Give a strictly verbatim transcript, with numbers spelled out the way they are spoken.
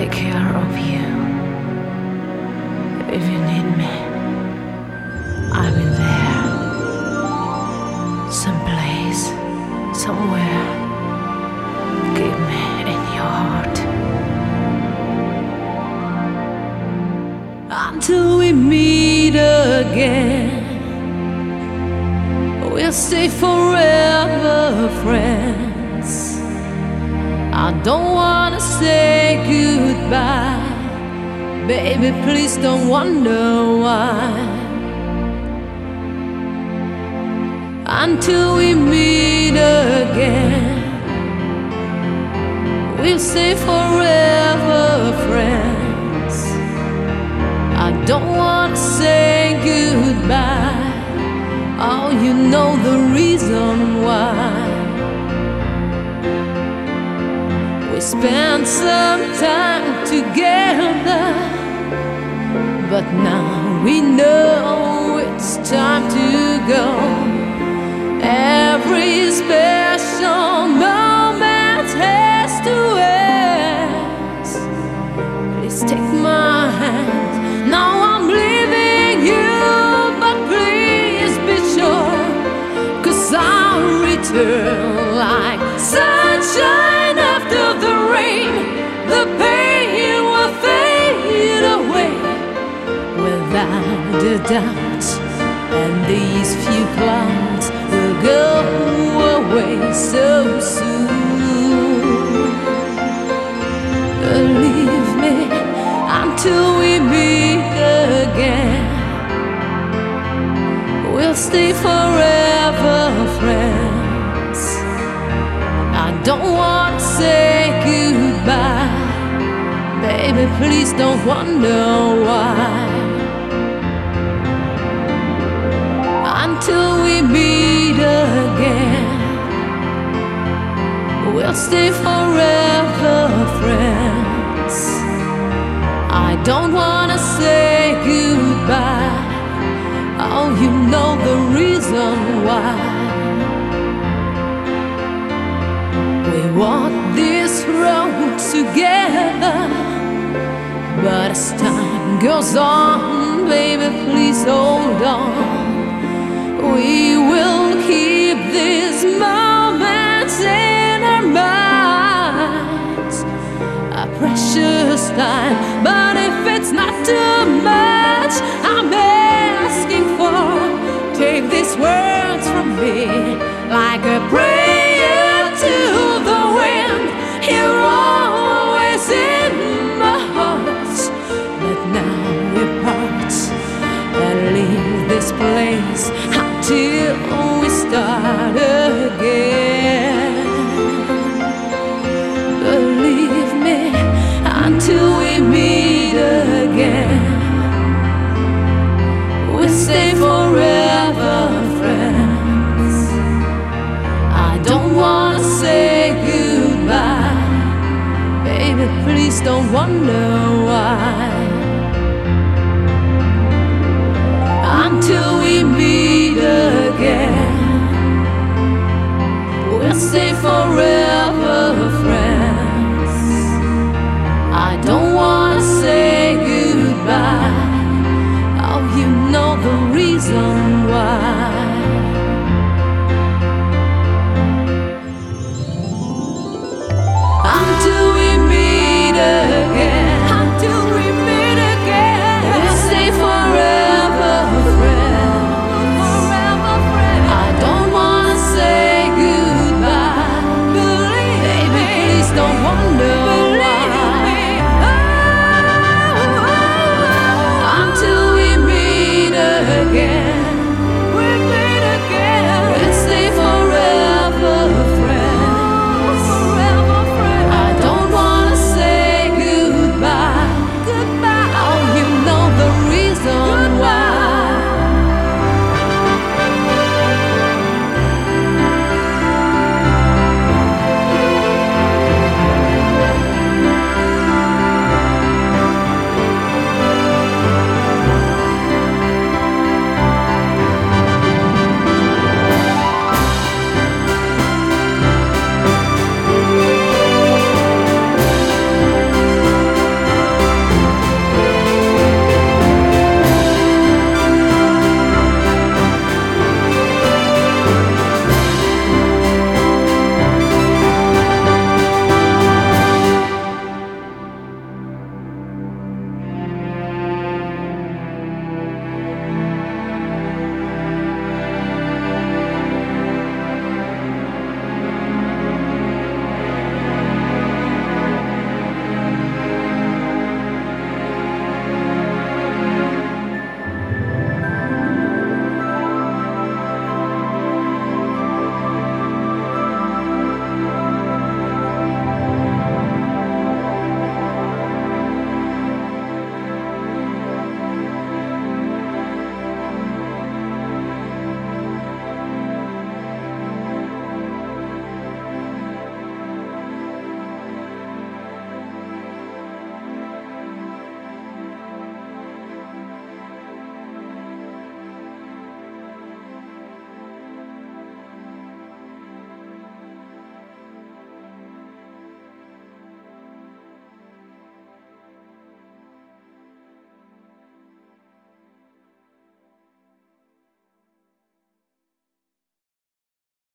take care of you. If you need me, I'll be there. Someplace, somewhere. Keep me in your heart until we meet again. We'll stay forever friends. I don't wanna say goodbye, baby, please don't wonder why. Until we meet again, we'll stay forever friends. I don't wanna say goodbye. Oh, you know the reason why. We spent some time together, but now we know it's time to go. Every special moment has to end. Please take my hand. Now I'm leaving you, but please be sure, 'cause I'll return like sunshine after the rain. The pain will fade away without a doubt, and these few clouds will go away so soon. Believe me, until we meet again, we'll stay forever friends. I don't want to say goodbye, baby, please don't wonder why. Until we meet again, we'll stay forever friends. I don't wanna say goodbye. Oh, you know the reason why. We walk this road together, but as time goes on, baby, please hold on. We will keep these moments in our minds, a precious time. But if it's not too much, I'm asking for, take these words from me like a prayer to the wind. You're always in my heart, but now we're apart. And leave this place till we start again. Believe me, until we meet again, we'll stay forever friends. I don't wanna say goodbye, baby, please don't wonder why. Until we meet again, we'll stay forever friends. I don't wanna say goodbye. Oh, you know the reason